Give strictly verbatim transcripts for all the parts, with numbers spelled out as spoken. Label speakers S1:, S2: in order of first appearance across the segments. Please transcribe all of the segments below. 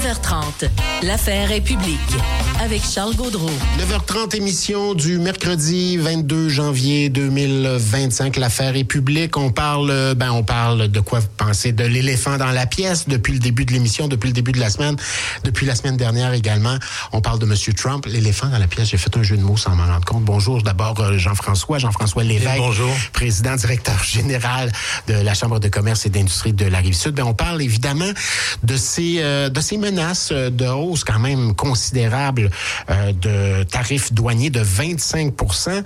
S1: neuf heures trente, l'affaire est publique avec Charles Gaudreau.
S2: neuf heures trente, émission du mercredi vingt-deux janvier deux mille vingt-cinq. L'affaire est publique. On parle, ben, on parle de quoi vous pensez? De l'éléphant dans la pièce depuis le début de l'émission, depuis le début de la semaine, depuis la semaine dernière également. On parle de M. Trump. L'éléphant dans la pièce, j'ai fait un jeu de mots sans m'en rendre compte. Bonjour d'abord Jean-François, Jean-François Lévesque.
S3: Bonjour.
S2: Président, directeur général de la Chambre de commerce et d'industrie de la Rive-Sud. Ben, on parle évidemment de ces, euh, de ces menaces de hausse quand même considérable euh, de tarifs douaniers de vingt-cinq pour cent.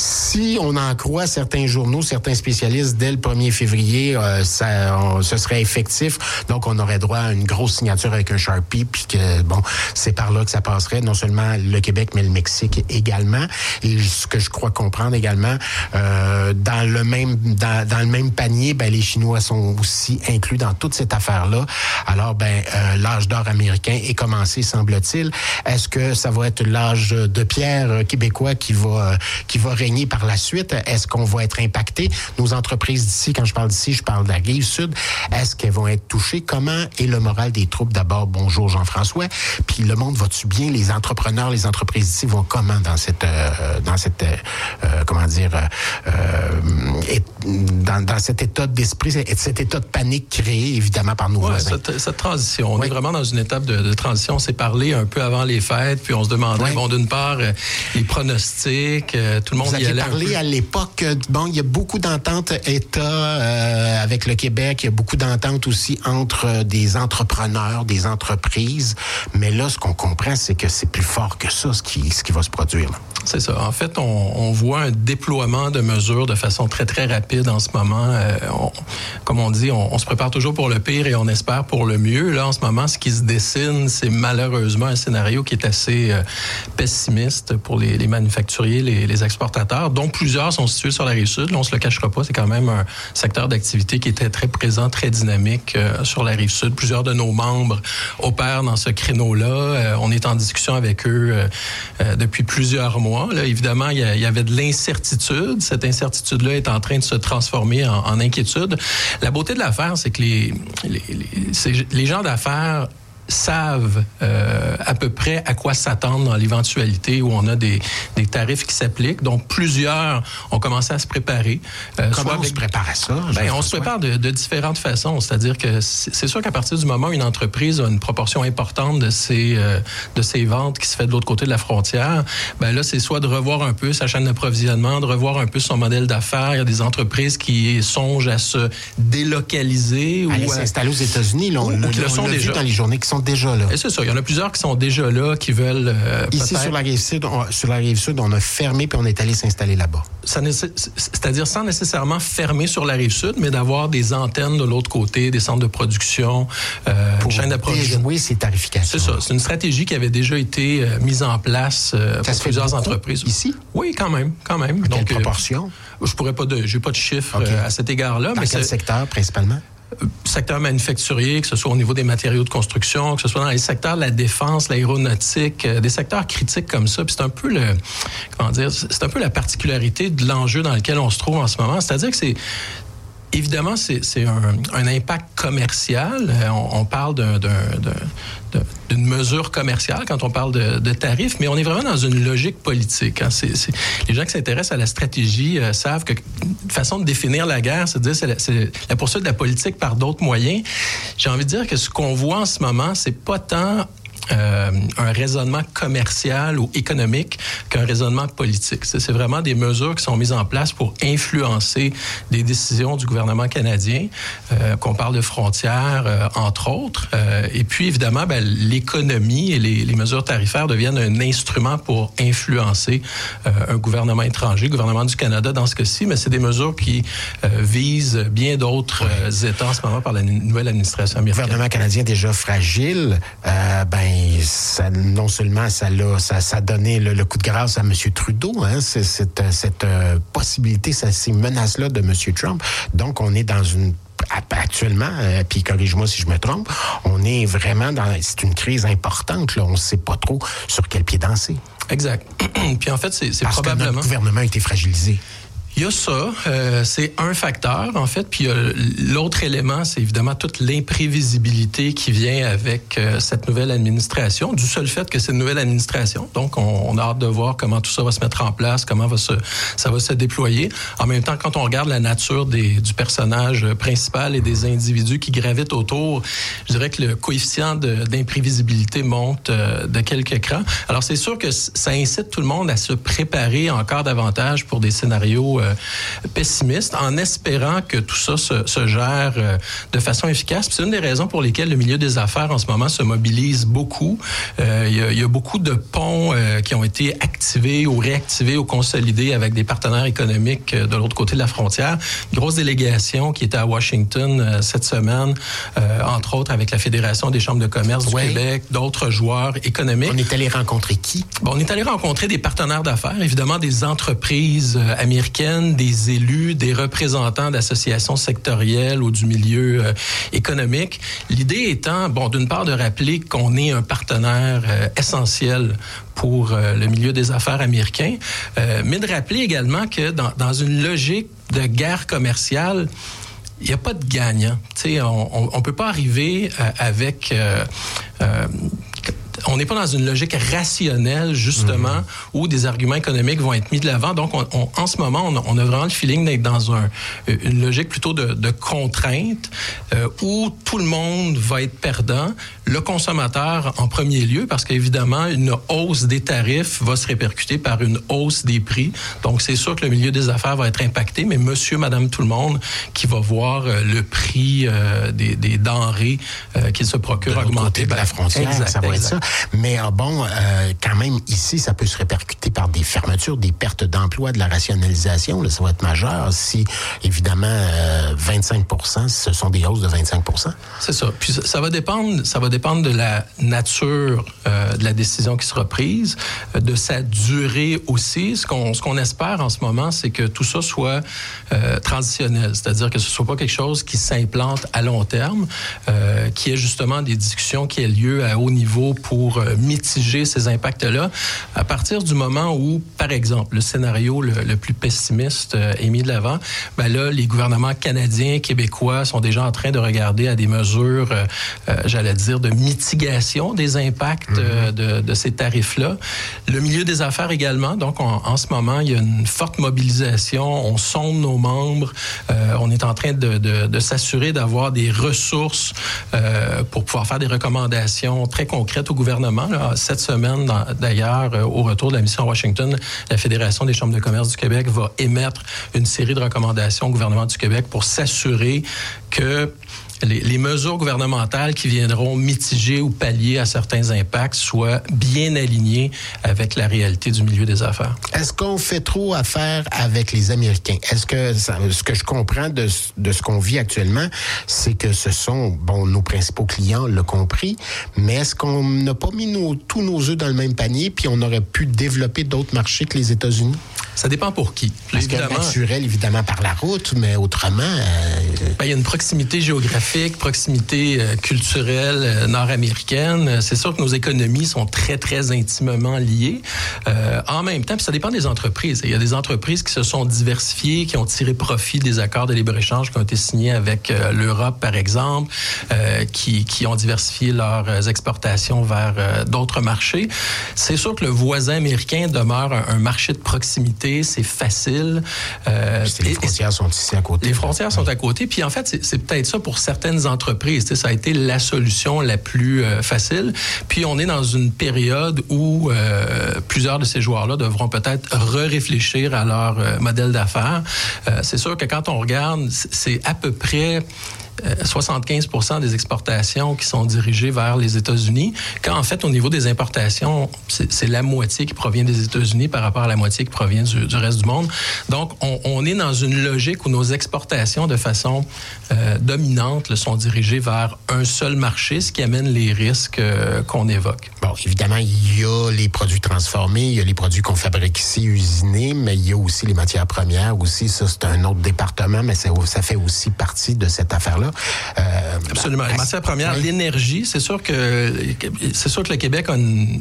S2: Si on en croit certains journaux, certains spécialistes, dès le premier février, euh, ça, on, ce serait effectif. Donc, on aurait droit à une grosse signature avec un Sharpie, puis que, bon, c'est par là que ça passerait, non seulement le Québec, mais le Mexique également. Et ce que je crois comprendre également, euh, dans le même dans, dans le même panier, ben, les Chinois sont aussi inclus dans toute cette affaire-là. Alors, ben, euh, l'âge d'or américain est commencé, semble-t-il. Est-ce que ça va être l'âge de pierre québécois qui va euh, qui va régner par la suite? Est-ce qu'on va être impacté? Nos entreprises d'ici, quand je parle d'ici, je parle de la Rive-Sud. Est-ce qu'elles vont être touchées? Comment est le moral des troupes? D'abord, bonjour Jean-François. Puis le monde va-tu bien? Les entrepreneurs, les entreprises d'ici vont comment dans cette euh, dans cette euh, comment dire euh, et, dans, dans cet état d'esprit, cet état de panique créé évidemment par nos
S3: ouais,
S2: voisins?
S3: Cette, cette transition, on
S2: oui.
S3: est vraiment dans une étape de, de transition. On s'est parlé un peu avant les fêtes, puis on se demandait, oui. bon, d'une part, euh, les pronostics, euh, tout le monde
S2: Vous
S3: y allait.
S2: Vous aviez parlé à l'époque, bon, il y a beaucoup d'ententes État euh, avec le Québec, il y a beaucoup d'ententes aussi entre des entrepreneurs, des entreprises, mais là, ce qu'on comprend, c'est que c'est plus fort que ça, ce qui, ce qui va se produire. Là.
S3: C'est ça. En fait, on, on voit un déploiement de mesures de façon très, très rapide en ce moment. Euh, on, comme on dit, on, on se prépare toujours pour le pire et on espère pour le mieux. Là, en ce moment, ce qui se dessine, c'est malheureusement un scénario qui est assez euh, pessimiste pour les, les manufacturiers, les, les exportateurs, dont plusieurs sont situés sur la Rive-Sud. Là, on se le cachera pas, c'est quand même un secteur d'activité qui était très présent, très dynamique euh, sur la Rive-Sud. Plusieurs de nos membres opèrent dans ce créneau-là. Euh, on est en discussion avec eux euh, euh, depuis plusieurs mois. Là, évidemment, il y, a, il y avait de l'incertitude. Cette incertitude-là est en train de se transformer en, en inquiétude. La beauté de l'affaire, c'est que les, les, les, les gens d'affaires savent euh, à peu près à quoi s'attendre dans l'éventualité où on a des, des tarifs qui s'appliquent. Donc, plusieurs ont commencé à se préparer.
S2: Euh, Comment avec... on se prépare à ça?
S3: Ben, on se prépare de, de différentes façons. C'est-à-dire que c'est sûr qu'à partir du moment où une entreprise a une proportion importante de ses, euh, de ses ventes qui se fait de l'autre côté de la frontière, ben là, c'est soit de revoir un peu sa chaîne d'approvisionnement, de revoir un peu son modèle d'affaires. Il y a des entreprises qui songent à se délocaliser.
S2: Aller
S3: ou
S2: s'installer aux États-Unis. Là, on,
S3: ou,
S2: on,
S3: qui le sont
S2: on l'a
S3: déjà.
S2: vu dans les journées qui sont déjà là.
S3: Et c'est ça. Il y en a plusieurs qui sont déjà là, qui veulent euh,
S2: Ici,
S3: peut-être...
S2: sur la Rive-Sud, on, sur la Rive-Sud, on a fermé puis on est allé s'installer là-bas.
S3: Ça, c'est-à-dire sans nécessairement fermer sur la Rive-Sud, mais d'avoir des antennes de l'autre côté, des centres de production, euh,
S2: pour
S3: chaîne d'approvisionnement.
S2: Pour déjouer ces tarifications.
S3: C'est ça. C'est une stratégie qui avait déjà été euh, mise en place euh, pour plusieurs entreprises.
S2: Ici?
S3: Oui, quand même, quand même.
S2: À
S3: Donc,
S2: quelle proportion?
S3: Euh, je pourrais pas de, j'ai pas de chiffres
S2: okay.
S3: euh, à cet égard-là.
S2: Dans
S3: mais
S2: quel
S3: c'est...
S2: secteur, principalement?
S3: Secteur manufacturier, que ce soit au niveau des matériaux de construction, que ce soit dans les secteurs de la défense, l'aéronautique, euh, des secteurs critiques comme ça. Puis c'est un peu le, comment dire, c'est un peu la particularité de l'enjeu dans lequel on se trouve en ce moment. C'est-à-dire que c'est Évidemment, c'est, c'est un, un impact commercial. Euh, on, on parle d'un, d'un, d'un, d'une mesure commerciale quand on parle de, de tarifs, mais on est vraiment dans une logique politique. Hein. C'est, c'est, les gens qui s'intéressent à la stratégie euh, savent que une façon de définir la guerre, c'est de dire c'est la, c'est la poursuite de la politique par d'autres moyens. J'ai envie de dire que ce qu'on voit en ce moment, c'est pas tant Euh, un raisonnement commercial ou économique qu'un raisonnement politique. C'est, c'est vraiment des mesures qui sont mises en place pour influencer des décisions du gouvernement canadien, euh, qu'on parle de frontières, euh, entre autres. Euh, et puis, évidemment, ben, l'économie et les, les mesures tarifaires deviennent un instrument pour influencer euh, un gouvernement étranger, le gouvernement du Canada dans ce cas-ci, mais c'est des mesures qui euh, visent bien d'autres euh, États en ce moment par la nouvelle administration américaine.
S2: Le gouvernement canadien déjà fragile, euh, ben ça, non seulement ça l'a, ça, ça a donné le, le coup de grâce à M. Trudeau, hein, c'est, cette, cette euh, possibilité, ça, ces menaces-là de M. Trump. Donc, on est dans une actuellement, euh, puis corrige-moi si je me trompe, on est vraiment dans, c'est une crise importante, là, on ne sait pas trop sur quel pied danser.
S3: Exact. Puis en fait, c'est, c'est
S2: Parce
S3: probablement...
S2: que notre gouvernement a été fragilisé.
S3: Il y a ça, euh, c'est un facteur en fait, puis euh, l'autre élément, c'est évidemment toute l'imprévisibilité qui vient avec euh, cette nouvelle administration, du seul fait que c'est une nouvelle administration. Donc, on, on a hâte de voir comment tout ça va se mettre en place, comment va se, ça va se déployer. En même temps, quand on regarde la nature des, du personnage principal et des individus qui gravitent autour, je dirais que le coefficient de, d'imprévisibilité monte euh, de quelques crans. Alors, c'est sûr que ça incite tout le monde à se préparer encore davantage pour des scénarios euh, pessimiste, en espérant que tout ça se, se gère euh, de façon efficace. Puis c'est une des raisons pour lesquelles le milieu des affaires en ce moment se mobilise beaucoup. Euh, il y a, il y a beaucoup de ponts euh, qui ont été activés ou réactivés ou consolidés avec des partenaires économiques euh, de l'autre côté de la frontière. Une grosse délégation qui était à Washington euh, cette semaine, euh, entre autres avec la Fédération des chambres de commerce du ouais. Québec, d'autres joueurs économiques.
S2: On est allé rencontrer qui?
S3: Bon, on est allé rencontrer des partenaires d'affaires, évidemment des entreprises euh, américaines, des élus, des représentants d'associations sectorielles ou du milieu euh, économique. L'idée étant, bon, d'une part, de rappeler qu'on est un partenaire euh, essentiel pour euh, le milieu des affaires américain, euh, mais de rappeler également que dans, dans une logique de guerre commerciale, il n'y a pas de gagnant. Tu sais, on ne peut pas arriver euh, avec... Euh, euh, on n'est pas dans une logique rationnelle, justement, mmh. où des arguments économiques vont être mis de l'avant. Donc, on, on, en ce moment, on a, on a vraiment le feeling d'être dans un, une logique plutôt de, de contrainte, euh, où tout le monde va être perdant. Le consommateur en premier lieu, parce qu'évidemment, une hausse des tarifs va se répercuter par une hausse des prix. Donc, c'est sûr que le milieu des affaires va être impacté, mais monsieur, madame, tout le monde qui va voir euh, le prix euh, des, des denrées euh, qu'il se procure augmenter.
S2: De la frontière, exact, ça va
S3: exact.
S2: être ça. Mais ah bon, euh, quand même, ici, ça peut se répercuter par des fermetures, des pertes d'emploi, de la rationalisation. Là, ça va être majeur si, évidemment, euh, vingt-cinq pour cent, ce sont des hausses de vingt-cinq pour cent.
S3: C'est ça. Puis ça, ça va dépendre, ça va dépendre de la nature euh, de la décision qui sera prise, de sa durée aussi. Ce qu'on, ce qu'on espère en ce moment, c'est que tout ça soit euh, transitionnel, c'est-à-dire que ce soit pas quelque chose qui s'implante à long terme, euh, qui ait justement des discussions qui aient lieu à haut niveau pour pour mitiger ces impacts-là, à partir du moment où, par exemple, le scénario le, le plus pessimiste euh, est mis de l'avant, ben là, les gouvernements canadiens, québécois sont déjà en train de regarder à des mesures, euh, euh, j'allais dire, de mitigation des impacts mm-hmm. euh, de, de ces tarifs-là. Le milieu des affaires également, donc on, en ce moment, il y a une forte mobilisation, on sonde nos membres, euh, on est en train de, de, de s'assurer d'avoir des ressources euh, pour pouvoir faire des recommandations très concrètes au gouvernement. Là, cette semaine, d'ailleurs, au retour de la mission à Washington, la Fédération des chambres de commerce du Québec va émettre une série de recommandations au gouvernement du Québec pour s'assurer que Les, les mesures gouvernementales qui viendront mitiger ou pallier à certains impacts soient bien alignées avec la réalité du milieu des affaires.
S2: Est-ce qu'on fait trop affaire avec les Américains? Est-ce que ça, ce que je comprends de, de ce qu'on vit actuellement, c'est que ce sont, bon, nos principaux clients l'ont compris, mais est-ce qu'on n'a pas mis nos, tous nos œufs dans le même panier puis on aurait pu développer d'autres marchés que les États-Unis?
S3: Ça dépend pour qui.
S2: Parce évidemment, que naturel, évidemment, par la route, mais autrement... Euh...
S3: Ben, il y a une proximité géographique, proximité euh, culturelle euh, nord-américaine. C'est sûr que nos économies sont très, très intimement liées. Euh, en même temps, puis ça dépend des entreprises. Il y a des entreprises qui se sont diversifiées, qui ont tiré profit des accords de libre-échange qui ont été signés avec euh, l'Europe, par exemple, euh, qui, qui ont diversifié leurs exportations vers euh, d'autres marchés. C'est sûr que le voisin américain demeure un, un marché de proximité. C'est facile.
S2: Euh, les frontières sont ici à côté.
S3: Les frontières sont à côté. Puis en fait, c'est, c'est peut-être ça pour certaines entreprises. Tu sais, ça a été la solution la plus euh, facile. Puis on est dans une période où euh, plusieurs de ces joueurs-là devront peut-être re-réfléchir à leur euh, modèle d'affaires. Euh, c'est sûr que quand on regarde, c'est à peu près... soixante-quinze pour cent des exportations qui sont dirigées vers les États-Unis, quand en fait, au niveau des importations, c'est, c'est la moitié qui provient des États-Unis par rapport à la moitié qui provient du, du reste du monde. Donc, on, on est dans une logique où nos exportations, de façon euh, dominante, là, sont dirigées vers un seul marché, ce qui amène les risques euh, qu'on évoque.
S2: Bon, évidemment, il y a les produits transformés, il y a les produits qu'on fabrique ici, usinés, mais il y a aussi les matières premières aussi. Ça, c'est un autre département, mais ça, ça fait aussi partie de cette affaire-là.
S3: Euh, Absolument. Les matières premières, oui. L'énergie, c'est sûr que c'est sûr que le Québec a une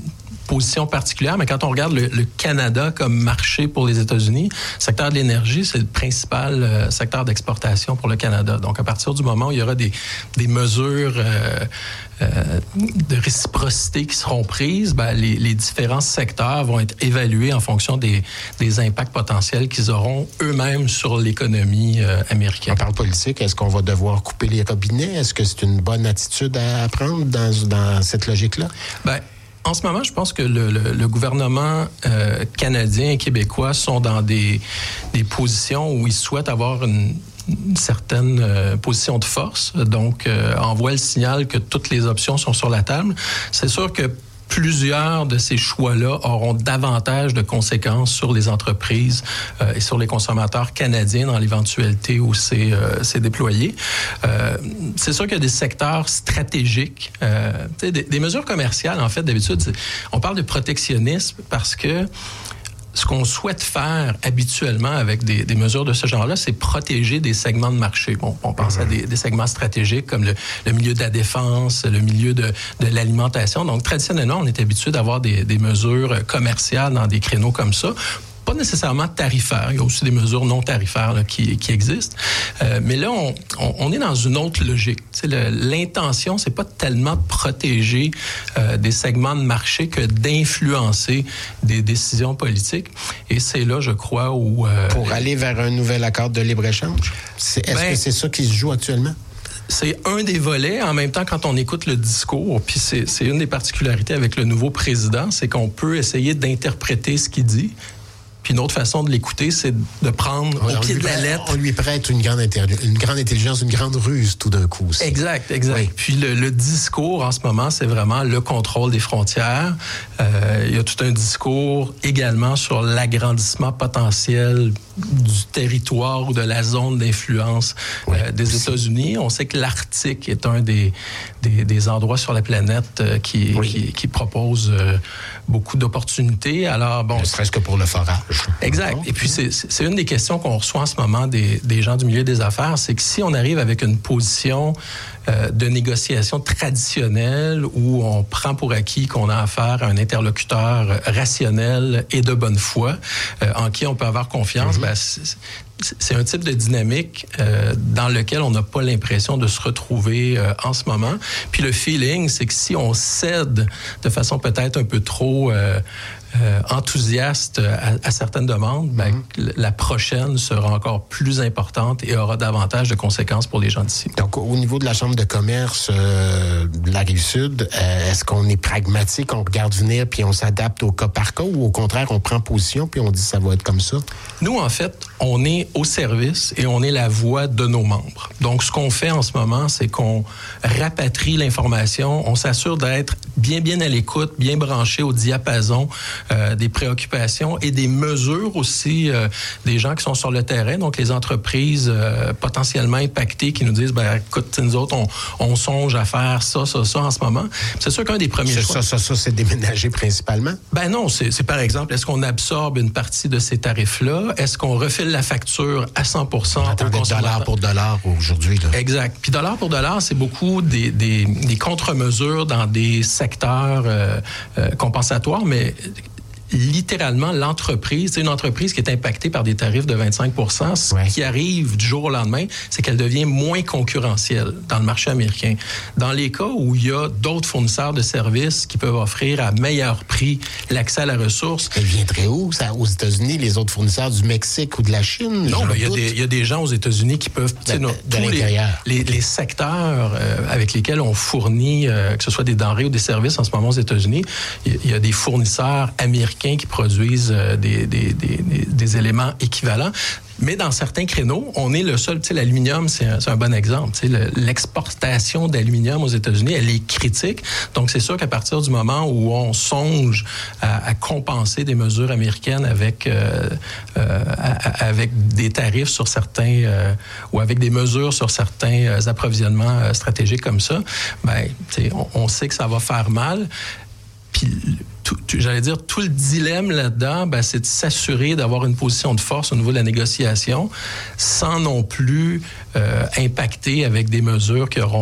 S3: position particulière, mais quand on regarde le, le Canada comme marché pour les États-Unis, le secteur de l'énergie, c'est le principal euh, secteur d'exportation pour le Canada. Donc, à partir du moment où il y aura des, des mesures euh, euh, de réciprocité qui seront prises, ben, les, les différents secteurs vont être évalués en fonction des, des impacts potentiels qu'ils auront eux-mêmes sur l'économie euh, américaine.
S2: On parle politique. Est-ce qu'on va devoir couper les robinets? Est-ce que c'est une bonne attitude à prendre dans, dans cette logique-là?
S3: Ben, en ce moment, je pense que le, le, le gouvernement euh, canadien et québécois sont dans des, des positions où ils souhaitent avoir une, une certaine euh, position de force. Donc, euh, envoie le signal que toutes les options sont sur la table. C'est sûr que plusieurs de ces choix-là auront davantage de conséquences sur les entreprises euh, et sur les consommateurs canadiens dans l'éventualité où c'est, euh, c'est déployé. Euh, c'est sûr qu'il y a des secteurs stratégiques. Euh, des, des mesures commerciales, en fait, d'habitude, on parle de protectionnisme parce que ce qu'on souhaite faire habituellement avec des, des mesures de ce genre-là, c'est protéger des segments de marché. Bon, on pense mmh. à des, des segments stratégiques comme le, le milieu de la défense, le milieu de, de l'alimentation. Donc, traditionnellement, on est habitué d'avoir des, des mesures commerciales dans des créneaux comme ça. Pas nécessairement tarifaires. Il y a aussi des mesures non tarifaires là, qui, qui existent. Euh, mais là, on, on, on est dans une autre logique. Le, l'intention, c'est pas tellement de protéger euh, des segments de marché que d'influencer des décisions politiques. Et c'est là, je crois, où... Euh,
S2: Pour aller vers un nouvel accord de libre-échange? C'est, est-ce ben, que c'est ça qui se joue actuellement?
S3: C'est un des volets. En même temps, quand on écoute le discours, puis c'est, c'est une des particularités avec le nouveau président, c'est qu'on peut essayer d'interpréter ce qu'il dit. Puis une autre façon de l'écouter, c'est de prendre oui, au pied de la lettre.
S2: On lui prête une grande, inter- une grande intelligence, une grande ruse tout d'un coup aussi.
S3: Exact, exact. Oui. Puis le, le discours en ce moment, c'est vraiment le contrôle des frontières. Euh, il y a tout un discours également sur l'agrandissement potentiel du territoire ou de la zone d'influence oui, euh, des États-Unis. On sait que l'Arctique est un des, des, des endroits sur la planète euh, qui, oui. qui, qui propose euh, beaucoup d'opportunités. Alors, bon,
S2: ne serait-ce que pour le forage.
S3: Exact. Et puis, c'est, c'est une des questions qu'on reçoit en ce moment des, des gens du milieu des affaires, c'est que si on arrive avec une position euh, de négociation traditionnelle où on prend pour acquis qu'on a affaire à un interlocuteur rationnel et de bonne foi, euh, en qui on peut avoir confiance, mm-hmm. ben, c'est, c'est un type de dynamique euh, dans lequel on n'a pas l'impression de se retrouver euh, en ce moment. Puis le feeling, c'est que si on cède de façon peut-être un peu trop euh, euh, enthousiaste à, à certaines demandes, ben, mm-hmm. la prochaine sera encore plus importante et aura davantage de conséquences pour les gens d'ici.
S2: Donc, au niveau de la Chambre de commerce euh, de la Rive-Sud, euh, est-ce qu'on est pragmatique, on regarde venir puis on s'adapte au cas par cas, ou au contraire, on prend position puis on dit ça va être comme ça?
S3: Nous, en fait, on est au service et on est la voix de nos membres. Donc, ce qu'on fait en ce moment, c'est qu'on rapatrie l'information, on s'assure d'être bien, bien à l'écoute, bien branché au diapason euh, des préoccupations et des mesures aussi euh, des gens qui sont sur le terrain, donc les entreprises euh, potentiellement impactées qui nous disent, ben écoute, nous autres, on, on songe à faire ça, ça, ça en ce moment. C'est sûr qu'un des premiers
S2: c'est
S3: choix...
S2: Ça, ça, ça, c'est déménager principalement?
S3: Ben non, c'est, c'est par exemple, est-ce qu'on absorbe une partie de ces tarifs-là? Est-ce qu'on refile la facture à cent pour cent
S2: au consommateur? Dollar pour dollar aujourd'hui. Là.
S3: Exact. Puis dollar pour dollar, c'est beaucoup des, des, des contre-mesures dans des secteurs euh, euh, compensatoires, mais littéralement, l'entreprise, c'est une entreprise qui est impactée par des tarifs de vingt-cinq pour cent. Ce ouais. qui arrive du jour au lendemain, c'est qu'elle devient moins concurrentielle dans le marché américain. Dans les cas où il y a d'autres fournisseurs de services qui peuvent offrir à meilleur prix l'accès à la ressource.
S2: Elle viendrait où, ça, aux États-Unis, les autres fournisseurs du Mexique ou de la Chine?
S3: Non, il y, y a des gens aux États-Unis qui peuvent...
S2: De, de, de l'intérieur.
S3: Les, les, les secteurs euh, avec lesquels on fournit, euh, que ce soit des denrées ou des services en ce moment aux États-Unis, il y, y a des fournisseurs américains qui produisent euh, des, des, des, des éléments équivalents. Mais dans certains créneaux, on est le seul. Tu sais, l'aluminium, c'est un, c'est un bon exemple. Tu sais, le, l'exportation d'aluminium aux États-Unis, elle est critique. Donc, c'est sûr qu'à partir du moment où on songe à, à compenser des mesures américaines avec euh, euh, à, avec des tarifs sur certains euh, ou avec des mesures sur certains euh, approvisionnements euh, stratégiques comme ça, ben, tu sais, on, on sait que ça va faire mal. Puis, tout, j'allais dire, tout le dilemme là-dedans, ben, c'est de s'assurer d'avoir une position de force au niveau de la négociation sans non plus euh, impacter avec des mesures qui auront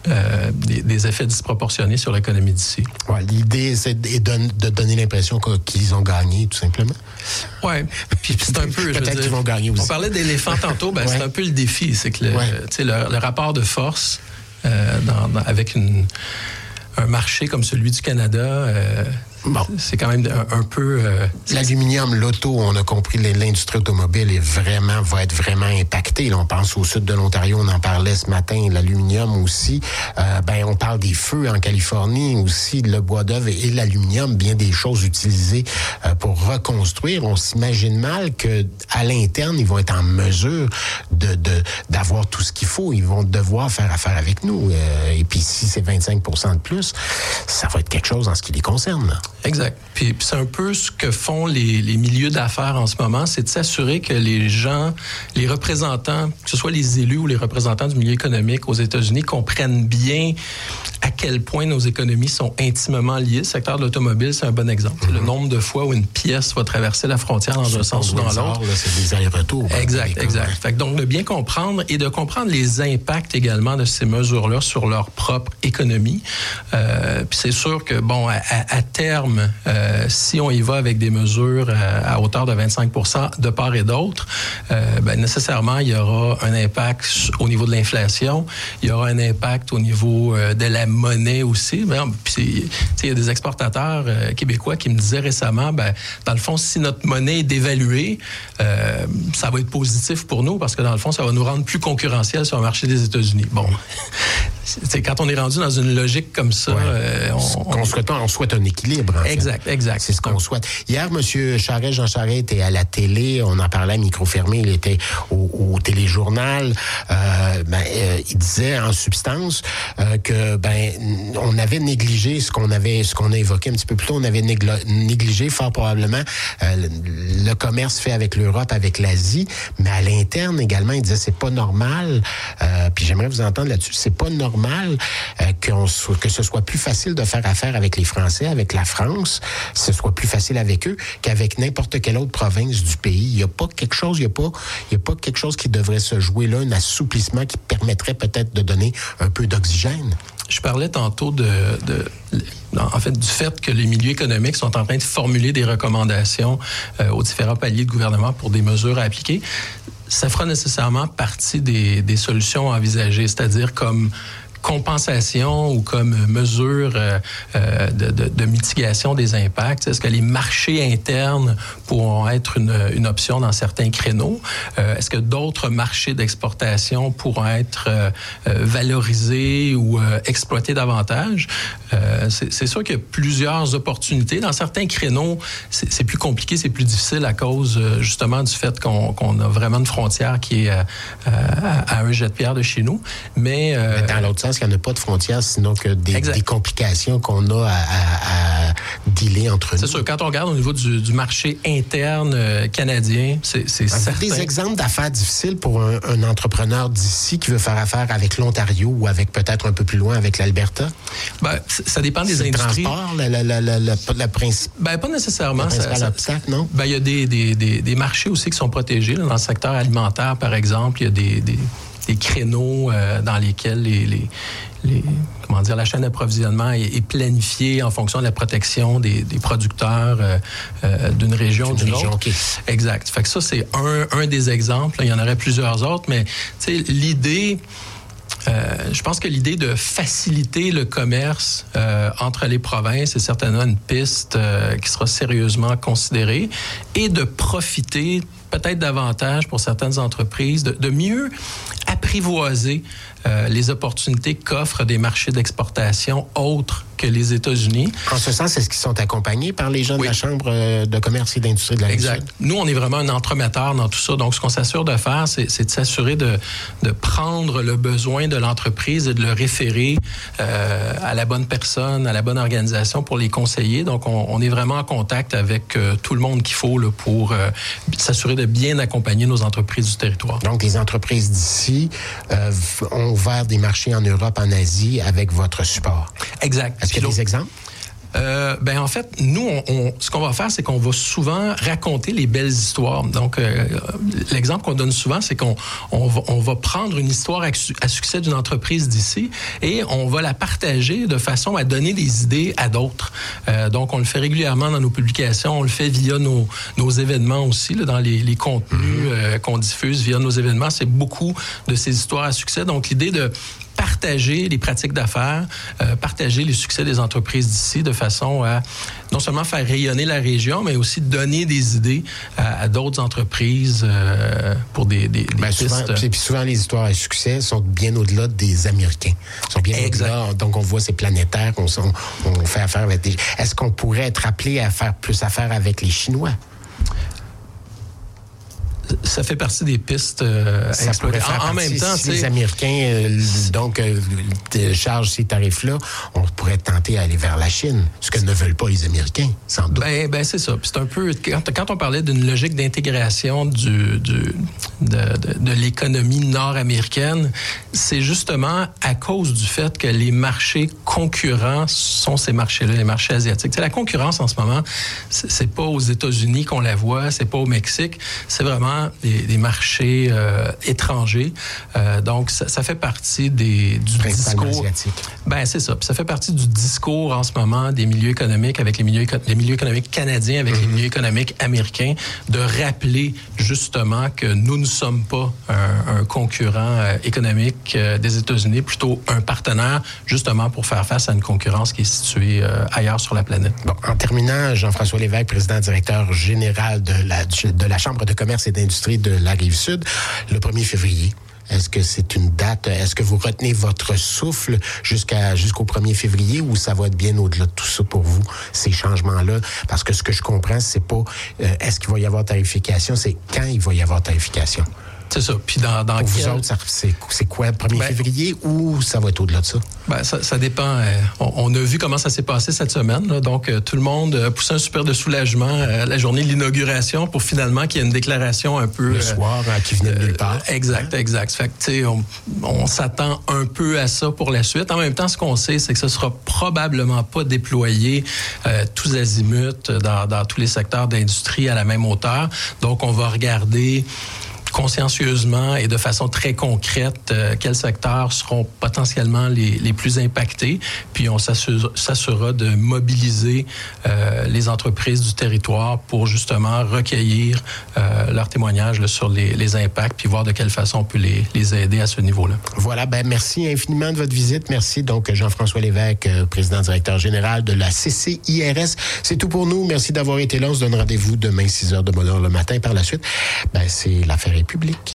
S3: euh, des, des effets disproportionnés sur l'économie d'ici.
S2: Ouais, l'idée, c'est de, de donner l'impression qu'ils ont gagné, tout simplement.
S3: Oui, puis c'est un peu...
S2: Peut-être qu'ils vont gagner aussi.
S3: On parlait d'éléphants tantôt, ben, ouais. C'est un peu le défi, c'est que le, ouais. le, le rapport de force euh, dans, dans, avec une, un marché comme celui du Canada... Euh, Bon. C'est quand même un, un peu... Euh,
S2: L'aluminium, l'auto, on a compris, l'industrie automobile est vraiment, va être vraiment impactée. Là, on pense au sud de l'Ontario, on en parlait ce matin, l'aluminium aussi. Euh, ben, on parle des feux en Californie aussi, le bois d'œuvre et l'aluminium, bien des choses utilisées euh, pour reconstruire. On s'imagine mal que à l'interne, ils vont être en mesure de, de d'avoir tout ce qu'il faut. Ils vont devoir faire affaire avec nous. Euh, et puis, si c'est vingt-cinq pour cent de plus, ça va être quelque chose en ce qui les concerne, là.
S3: Exact. Puis, puis c'est un peu ce que font les, les milieux d'affaires en ce moment, c'est de s'assurer que les gens, les représentants, que ce soit les élus ou les représentants du milieu économique aux États-Unis, comprennent bien à quel point nos économies sont intimement liées. Le secteur de l'automobile, c'est un bon exemple. Mm-hmm. Le nombre de fois où une pièce va traverser la frontière dans c'est un sens ou dans l'autre.
S2: Là, c'est des allers-retours.
S3: Exact, exact. Fait que donc, de bien comprendre et de comprendre les impacts également de ces mesures-là sur leur propre économie. Euh, puis c'est sûr que, bon, à, à terme, Euh, si on y va avec des mesures euh, à hauteur de vingt-cinq pour cent de part et d'autre, euh, ben, nécessairement, il y aura un impact au niveau de l'inflation, il y aura un impact au niveau euh, de la monnaie aussi. Ben, puis, il y a des exportateurs euh, québécois qui me disaient récemment, ben, dans le fond, si notre monnaie est dévaluée, euh, ça va être positif pour nous parce que dans le fond, ça va nous rendre plus concurrentiels sur le marché des États-Unis. Bon, c'est quand on est rendu dans une logique comme ça, ouais. euh, on,
S2: on, on, souhaite, on souhaite un équilibre. En
S3: exact,
S2: fait.
S3: exact.
S2: C'est ce qu'on souhaite. Hier, M. Charest, Jean Charest était à la télé, on en parlait à micro fermé, il était au, au téléjournal. Euh, ben, euh, il disait en substance euh, que ben on avait négligé ce qu'on avait, ce qu'on a évoqué un petit peu plus tôt, on avait néglo- négligé fort probablement euh, le, le commerce fait avec l'Europe, avec l'Asie, mais à l'interne également, il disait c'est pas normal. Euh, puis j'aimerais vous entendre là-dessus. C'est pas normal euh, qu'on soit, que ce soit plus facile de faire affaire avec les Français, avec la France, ce soit plus facile avec eux qu'avec n'importe quelle autre province du pays. Il n'y a pas quelque chose, il n'y a pas, il y a pas quelque chose qui devrait se jouer là, un assouplissement qui permettrait peut-être de donner un peu d'oxygène.
S3: Je parlais tantôt de, de, en fait, du fait que les milieux économiques sont en train de formuler des recommandations euh, aux différents paliers de gouvernement pour des mesures à appliquer. Ça fera nécessairement partie des, des solutions envisagées, c'est-à-dire comme compensation ou comme mesure euh, euh, de, de, de mitigation des impacts? Est-ce que les marchés internes pourront être une, une option dans certains créneaux? Euh, est-ce que d'autres marchés d'exportation pourront être euh, valorisés ou euh, exploités davantage? Euh, c'est, c'est sûr qu'il y a plusieurs opportunités. Dans certains créneaux, c'est, c'est plus compliqué, c'est plus difficile à cause euh, justement du fait qu'on, qu'on a vraiment une frontière qui est euh, à, à un jet de pierre de chez nous. Mais, euh,
S2: Mais dans l'autre sens, qu'il n'y en a pas de frontières, sinon que des, des complications qu'on a à, à, à dealer entre
S3: c'est
S2: nous.
S3: C'est sûr, quand on regarde au niveau du, du marché interne euh, canadien, c'est, c'est certain.
S2: Des exemples d'affaires difficiles pour un, un entrepreneur d'ici qui veut faire affaire avec l'Ontario ou avec peut-être un peu plus loin avec l'Alberta?
S3: Ben, ça dépend des
S2: c'est
S3: industries.
S2: Le transport, la, la, la, la, la, la principe.
S3: Ben, pas nécessairement.
S2: Ça,
S3: ça,
S2: obstacle, non?
S3: Ben, il y a des, des, des, des marchés aussi qui sont protégés. Là, dans le secteur alimentaire, par exemple, il y a des, des, des créneaux euh, dans lesquels les, les, les, comment dire, la chaîne d'approvisionnement est, est planifiée en fonction de la protection des, des producteurs euh, euh, d'une région ou d'une
S2: région,
S3: autre.
S2: Okay.
S3: Exact. Fait que ça, c'est un, un des exemples. Il y en aurait plusieurs autres, mais l'idée... Euh, je pense que l'idée de faciliter le commerce euh, entre les provinces est certainement une piste euh, qui sera sérieusement considérée et de profiter peut-être davantage pour certaines entreprises de, de mieux apprivoiser euh, les opportunités qu'offrent des marchés d'exportation autres que les États-Unis.
S2: En ce sens, est-ce qu'ils sont accompagnés par les gens
S3: oui.
S2: de la Chambre de commerce et d'industrie de la
S3: Exact.
S2: Rive-Sud?
S3: Nous, on est vraiment un entremetteur dans tout ça. Donc, ce qu'on s'assure de faire, c'est, c'est de s'assurer de, de prendre le besoin de l'entreprise et de le référer euh, à la bonne personne, à la bonne organisation pour les conseiller. Donc, on, on est vraiment en contact avec euh, tout le monde qu'il faut là, pour euh, s'assurer de bien accompagner nos entreprises du territoire.
S2: Donc, les entreprises d'ici euh, ont ouvert des marchés en Europe, en Asie, avec votre support.
S3: Exact.
S2: Est-ce qu'il y a des exemples?
S3: Euh, ben en fait, nous, on, on, ce qu'on va faire, c'est qu'on va souvent raconter les belles histoires. Donc, euh, l'exemple qu'on donne souvent, c'est qu'on on va, on va prendre une histoire à, à succès d'une entreprise d'ici et on va la partager de façon à donner des idées à d'autres. Euh, donc, on le fait régulièrement dans nos publications, on le fait via nos, nos événements aussi, là, dans les, les contenus mm-hmm. euh, qu'on diffuse via nos événements. C'est beaucoup de ces histoires à succès. Donc, l'idée de partager les pratiques d'affaires, euh, partager les succès des entreprises d'ici de façon à non seulement faire rayonner la région, mais aussi donner des idées à, à d'autres entreprises euh, pour des, des, des
S2: ben,
S3: pistes.
S2: Souvent, puis, puis souvent, les histoires à succès sont bien au-delà des Américains. Sont bien exact. Au-delà. Donc, on voit ces planétaires qu'on on, on fait affaire avec des... Est-ce qu'on pourrait être appelé à faire plus affaire avec les Chinois?
S3: Ça fait partie des pistes euh,
S2: ça pourrait faire en, en même temps, si les Américains euh, donc euh, chargent ces tarifs-là, on pourrait tenter d'aller vers la Chine, ce que ne veulent pas les Américains, sans doute.
S3: Ben, ben c'est ça. Puis c'est un peu quand, quand on parlait d'une logique d'intégration du, du de, de, de l'économie nord-américaine, c'est justement à cause du fait que les marchés concurrents sont ces marchés-là, les marchés asiatiques. Tu sais, la concurrence en ce moment, c'est, c'est pas aux États-Unis qu'on la voit, c'est pas au Mexique, c'est vraiment Des, des marchés euh, étrangers. Euh, donc, ça, ça fait partie des, du discours...
S2: asiatique.
S3: Ben c'est ça. Puis ça fait partie du discours en ce moment des milieux économiques avec les milieux, les milieux économiques canadiens, avec mm-hmm. les milieux économiques américains, de rappeler justement que nous ne sommes pas un, un concurrent euh, économique euh, des États-Unis, plutôt un partenaire justement pour faire face à une concurrence qui est située euh, ailleurs sur la planète.
S2: Bon, en terminant, Jean-François Lévesque, président directeur général de la, de la Chambre de commerce et d'industrie de la Rive-Sud, le premier février. Est-ce que c'est une date? Est-ce que vous retenez votre souffle jusqu'à jusqu'au premier février ou ça va être bien au-delà de tout ça pour vous, ces changements-là? Parce que ce que je comprends, c'est pas euh, est-ce qu'il va y avoir tarification, c'est quand il va y avoir tarification.
S3: C'est ça. Puis dans, dans
S2: Pour
S3: quel...
S2: vous autres, ça, c'est, c'est quoi, le premier ben, février ou ça va être au-delà de ça?
S3: Ben, ça, ça dépend. Euh, on, on a vu comment ça s'est passé cette semaine. Là, donc, euh, tout le monde a poussé un soupir de soulagement euh, la journée de l'inauguration pour finalement qu'il y ait une déclaration un peu...
S2: Le euh, soir, euh, qui venait de nulle part.
S3: Euh, exact, hein? exact. Fait que, tu sais, on, on s'attend un peu à ça pour la suite. En même temps, ce qu'on sait, c'est que ce sera probablement pas déployé euh, tous azimuts dans, dans tous les secteurs d'industrie à la même hauteur. Donc, on va regarder consciencieusement et de façon très concrète euh, quels secteurs seront potentiellement les, les plus impactés. Puis on s'assure, s'assurera de mobiliser euh, les entreprises du territoire pour justement recueillir euh, leurs témoignages là, sur les, les impacts puis voir de quelle façon on peut les, les aider à ce niveau-là.
S2: Voilà, ben merci infiniment de votre visite. Merci donc Jean-François Lévesque, président directeur général de la C C I R S. C'est tout pour nous. Merci d'avoir été là. On se donne rendez-vous demain six heures de bonne heure le matin. Par la suite, ben c'est l'affaire public.